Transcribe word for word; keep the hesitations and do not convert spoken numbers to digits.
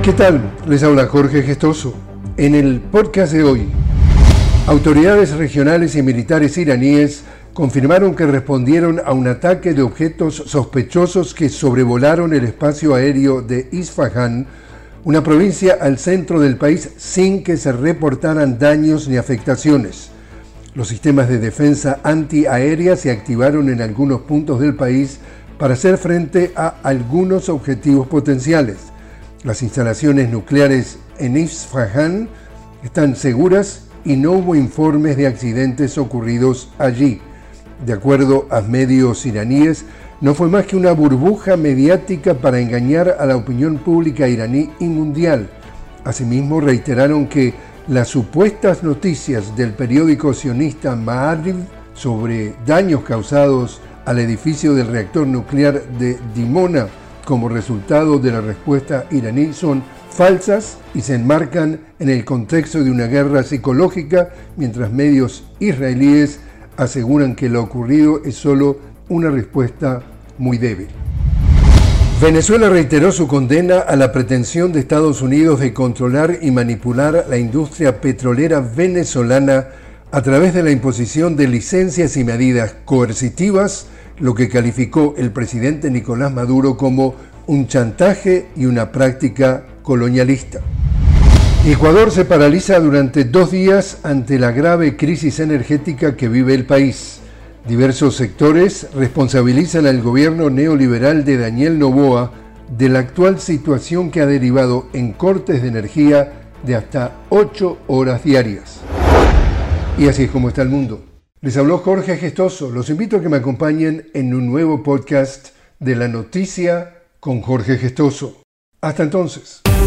¿Qué tal? Les habla Jorge Gestoso. En el podcast de hoy, autoridades regionales y militares iraníes confirmaron que respondieron a un ataque de objetos sospechosos que sobrevolaron el espacio aéreo de Isfahán, una provincia al centro del país, sin que se reportaran daños ni afectaciones. Los sistemas de defensa antiaérea se activaron en algunos puntos del país para hacer frente a algunos objetivos potenciales. Las instalaciones nucleares en Isfahán están seguras y no hubo informes de accidentes ocurridos allí. De acuerdo a medios iraníes, no fue más que una burbuja mediática para engañar a la opinión pública iraní y mundial. Asimismo, reiteraron que las supuestas noticias del periódico sionista Ma'ariv sobre daños causados al edificio del reactor nuclear de Dimona como resultado de la respuesta iraní son falsas y se enmarcan en el contexto de una guerra psicológica, mientras medios israelíes aseguran que lo ocurrido es solo una respuesta muy débil. Venezuela reiteró su condena a la pretensión de Estados Unidos de controlar y manipular la industria petrolera venezolana a través de la imposición de licencias y medidas coercitivas, lo que calificó el presidente Nicolás Maduro como un chantaje y una práctica colonialista. Ecuador se paraliza durante dos días ante la grave crisis energética que vive el país. Diversos sectores responsabilizan al gobierno neoliberal de Daniel Noboa de la actual situación que ha derivado en cortes de energía de hasta ocho horas diarias. Y así es como está el mundo. Les habló Jorge Gestoso. Los invito a que me acompañen en un nuevo podcast de La Noticia con Jorge Gestoso. Hasta entonces.